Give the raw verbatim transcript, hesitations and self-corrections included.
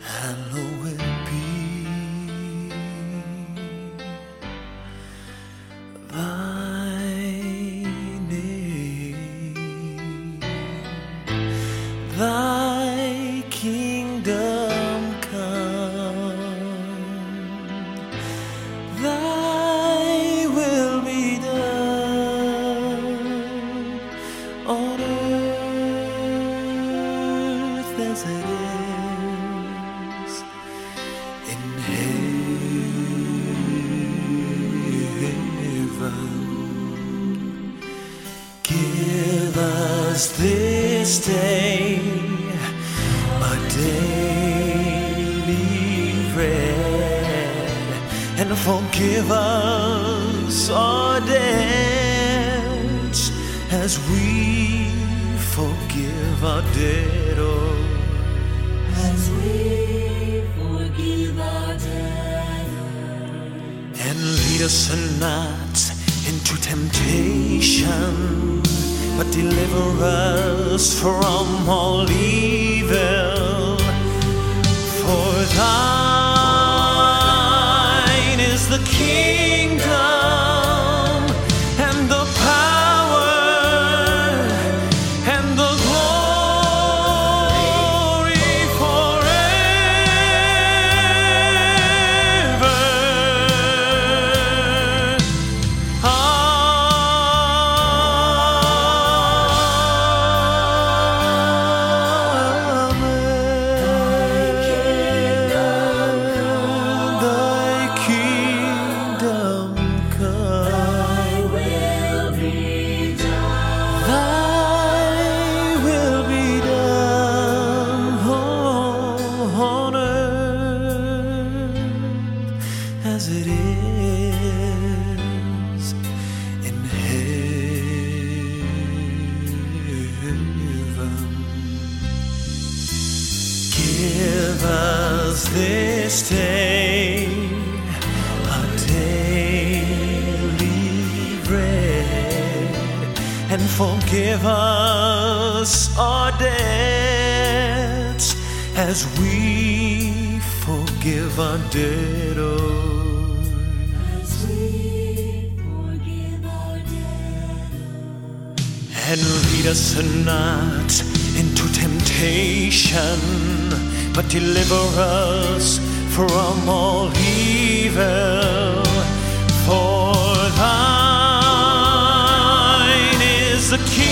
Hallowed be thy name, thy kingdom come, thy will be done on earth as it is in heaven. Give us this day our daily bread, and forgive us our debts as we forgive our debtors. As we forgive our debtors. And lead us not into temptation, but deliver us from all evil. For thine is the kingdom and the power and the glory forever. As it is in heaven. Give us this day our daily bread, and forgive us our debts as we forgive our debtors. And lead us not into temptation, but deliver us from all evil. For thine is the kingdom